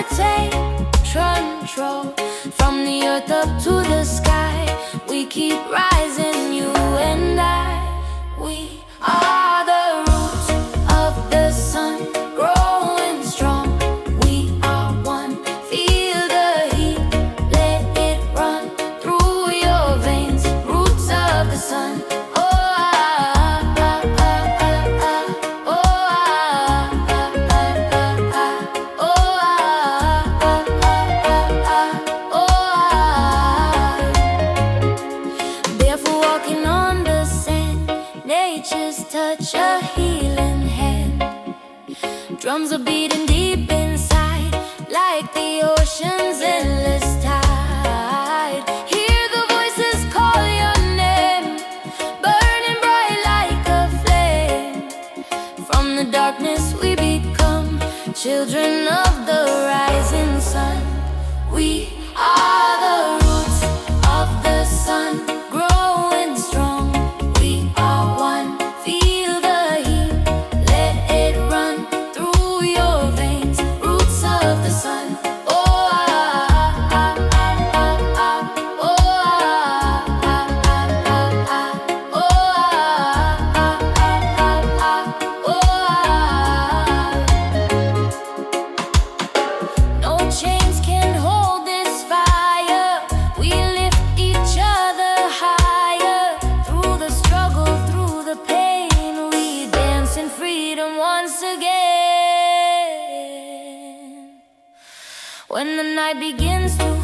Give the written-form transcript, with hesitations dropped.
wanna take control. From the earth up to the sky, we keep rising, you and I. We are the roots of the sun, growing strong. We are one, feel the heat, let it run through your veins. Roots of the sun. Nature's touch, a healing hand. Drums are beating deep inside, like the ocean's endless tide. Hear the voices call your name, burning bright like a flame. From the darkness we become children of the rising sun. We are the roots of the sun, growing strong. Once again, when the night begins to